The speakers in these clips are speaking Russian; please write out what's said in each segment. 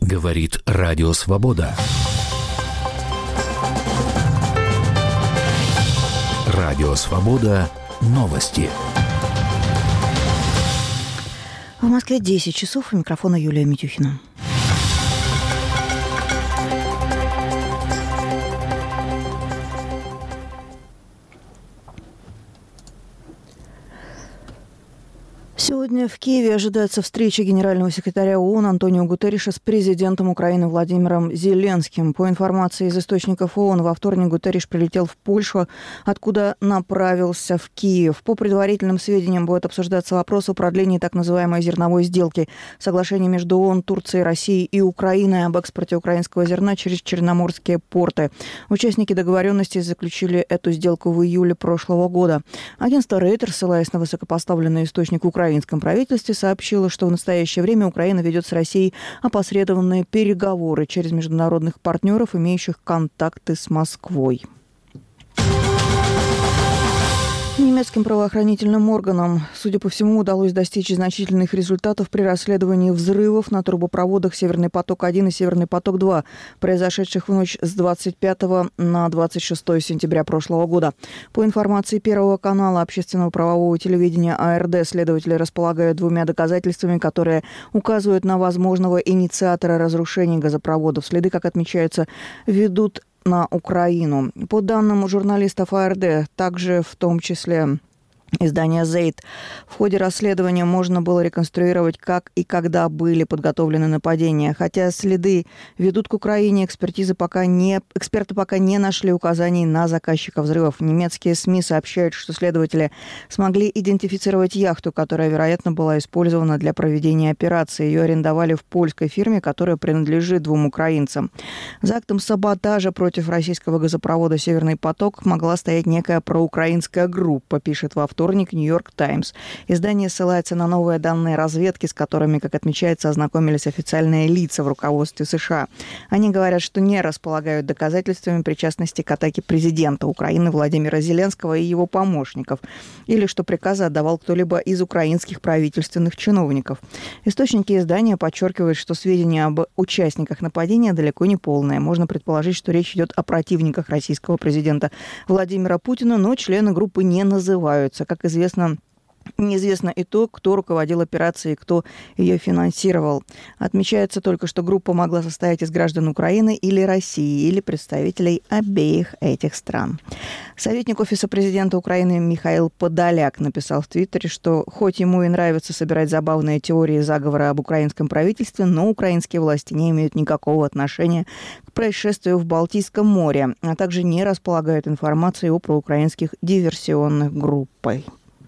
Говорит Радио Свобода. Радио Свобода. Новости. В Москве 10 часов. У микрофона Юлия Митюхина. Сегодня в Киеве ожидается встреча генерального секретаря ООН Антонио Гутерриша с президентом Украины Владимиром Зеленским. По информации из источников ООН, во вторник Гутерриш прилетел в Польшу, откуда направился в Киев. По предварительным сведениям, будет обсуждаться вопрос о продлении так называемой зерновой сделки. Соглашение между ООН, Турцией, Россией и Украиной об экспорте украинского зерна через черноморские порты. Участники договоренности заключили эту сделку в июле прошлого года. Агентство Рейтер, ссылаясь на высокопоставленный источник украинском правительстве, сообщило, что в настоящее время Украина ведет с Россией опосредованные переговоры через международных партнеров, имеющих контакты с Москвой. Немецким правоохранительным органам, судя по всему, удалось достичь значительных результатов при расследовании взрывов на трубопроводах «Северный поток-1» и «Северный поток-2», произошедших в ночь с 25 на 26 сентября прошлого года. По информации Первого канала общественного правового телевидения АРД, следователи располагают двумя доказательствами, которые указывают на возможного инициатора разрушения газопроводов. Следы, как отмечается, ведут на Украину. По данным журналистов АРД, также в том числе издание «Зейт», в ходе расследования можно было реконструировать, как и когда были подготовлены нападения. Хотя следы ведут к Украине, эксперты пока не нашли указаний на заказчика взрывов. Немецкие СМИ сообщают, что следователи смогли идентифицировать яхту, которая, вероятно, была использована для проведения операции. Ее арендовали в польской фирме, которая принадлежит двум украинцам. За актом саботажа против российского газопровода «Северный поток» могла стоять некая проукраинская группа, пишет во вторник «Нью-Йорк Таймс». Издание ссылается на новые данные разведки, с которыми, как отмечается, ознакомились официальные лица в руководстве США. Они говорят, что не располагают доказательствами причастности к атаке президента Украины Владимира Зеленского и его помощников, или что приказы отдавал кто-либо из украинских правительственных чиновников. Источники издания подчеркивают, что сведения об участниках нападения далеко не полные. Можно предположить, что речь идет о противниках российского президента Владимира Путина, но члены группы не называются. Как известно, неизвестно и то, кто руководил операцией и кто ее финансировал. Отмечается только, что группа могла состоять из граждан Украины или России, или представителей обеих этих стран. Советник Офиса президента Украины Михаил Подоляк написал в Твиттере, что хоть ему и нравится собирать забавные теории заговора об украинском правительстве, но украинские власти не имеют никакого отношения к происшествию в Балтийском море, а также не располагают информацией о проукраинских диверсионных группах.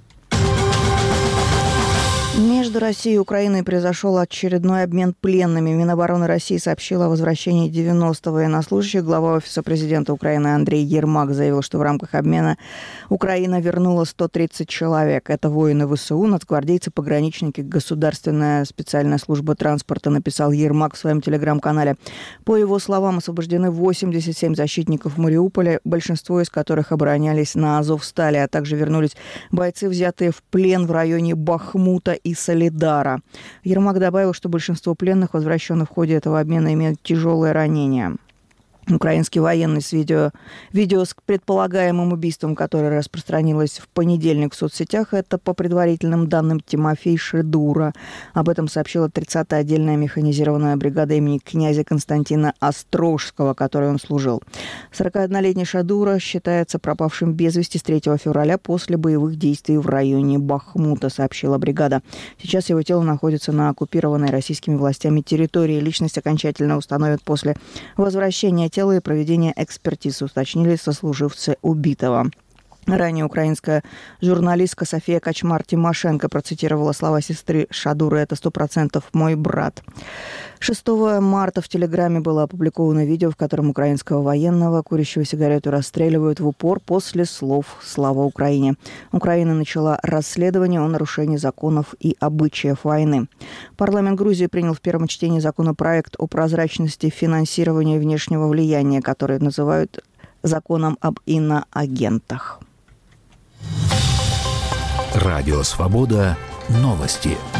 Между Россией и Украиной произошел очередной обмен пленными. Минобороны России сообщила о возвращении 90 военнослужащих. Глава Офиса президента Украины Андрей Ермак заявил, что в рамках обмена Украина вернула 130 человек. Это воины ВСУ, нацгвардейцы, пограничники, Государственная специальная служба транспорта, написал Ермак в своем телеграм-канале. По его словам, освобождены 87 защитников Мариуполя, большинство из которых оборонялись на Азовстале, а также вернулись бойцы, взятые в плен в районе Бахмута и Солидара. Ермак добавил, что большинство пленных, возвращенных в ходе этого обмена, имеют тяжелые ранения. Украинский военный с видео с предполагаемым убийством, которое распространилось в понедельник в соцсетях, это, по предварительным данным, Тимофей Шедура. Об этом сообщила 30-я отдельная механизированная бригада имени князя Константина Острожского, которой он служил. 41-летний Шедура считается пропавшим без вести с 3 февраля после боевых действий в районе Бахмута, сообщила бригада. Сейчас его тело находится на оккупированной российскими властями территории. Личность окончательно установят после возвращения тела и проведения экспертизы, уточнили сослуживцы убитого. Ранее украинская журналистка София Качмар-Тимошенко процитировала слова сестры Шадуры: «Это 100% мой брат». 6 марта в Телеграме было опубликовано видео, в котором украинского военного, курящего сигарету, расстреливают в упор после слов «Слава Украине». Украина начала расследование о нарушении законов и обычаев войны. Парламент Грузии принял в первом чтении законопроект о прозрачности финансирования внешнего влияния, который называют законом об иноагентах. Радио Свобода. Новости.